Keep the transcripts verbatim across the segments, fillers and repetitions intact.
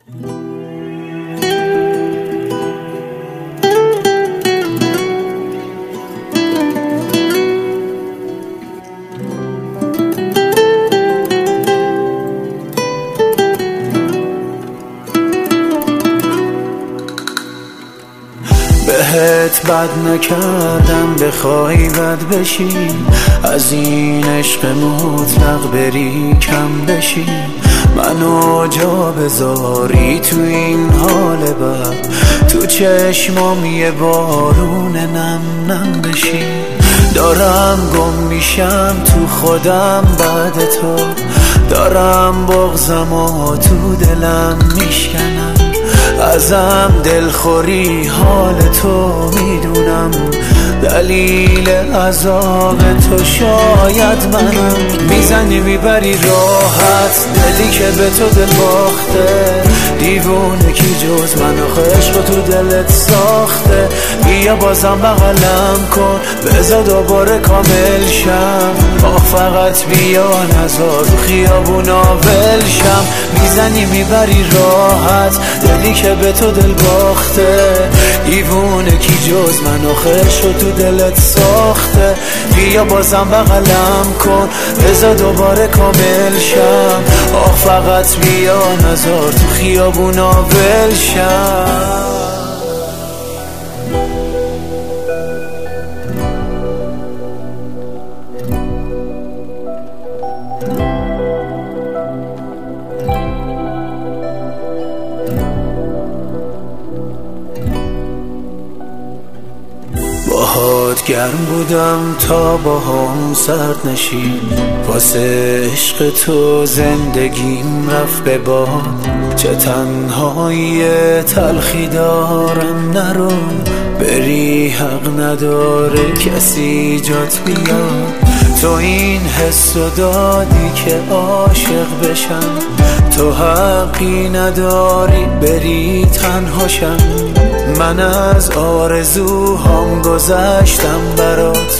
بهت بد نکردم بخوای بد بشی، از این عشق مطلق بری کم بشی، منو جا بذاری تو این حال بد، تو چشمام یه بارون نم نم بشی. دارم گم میشم تو خودم بعد تو، دارم بغضم و تو دلم میشکنم، ازم دلخوری حال تو میدونم، دلیل عذاب تو شاید منم. میزنی میبری راحت دلی که به تو دل باخته، دیوونه کی جز من آخه عشق تو دلت ساخته. بیا بازم بغلم کن بذار دوباره کامل شم، آه فقط بیا نذار تو خیابونا ول شم. میزنی میبری راحت دلی که به تو دل باخته، دیوونه کی جز من آخه عشق تو دلت ساخته. بیا بازم بغلم کن بذار دوباره کامل شم، آه فقط بیا نذار تو خیابونا ول شم. باهات گرم بودم تا با هم سرد نشی، واسه عشق تو زندگیم رفت به باد. چه تنهایی تلخی دارم نرو، بری حق نداره کسی جات بیاد. تو این حس و دادی که عاشق بشم، تو حقی نداری بری تنهاشم. من از آرزوهام گذشتم برات،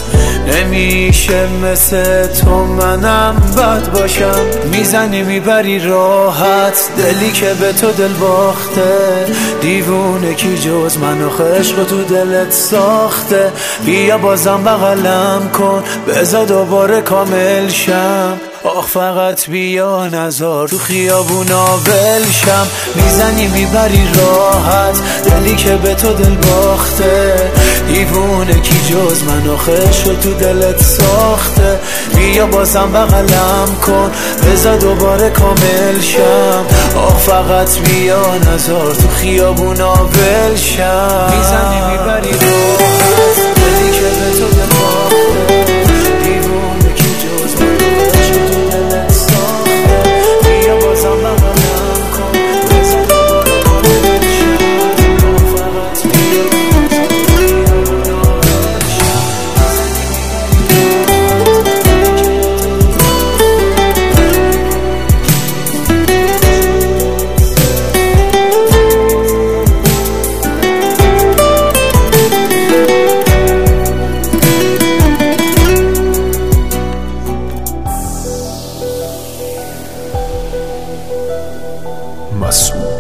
نمیشه مثل تو منم بد باشم. میزنی میبری راحت دلی که به تو دل باخته، دیوونه کی جز من آخه عشق تو دلت ساخته. بیا بازم بغلم کن بذار دوباره کامل شم، آخ فقط بیا نذار تو خیابونا ول شم. میزنی میبری راحت دلی که به تو دل باخته، دیوونه کی جز من آخه عشق تو دلت ساخته. بیا بازم بغلم کن بذار دوباره کامل شم، آخ فقط بیا نذار تو خیابونا ول شم. میزنی میبری راحت دلی که به تو دل باخته، دیوونه کی جز من آخه عشق تو دلت ساخته. بیا بازم بغلم کن بذار دوباره کامل شم، آخ فقط بیا نذار تو خیابونا ول شم. مسعود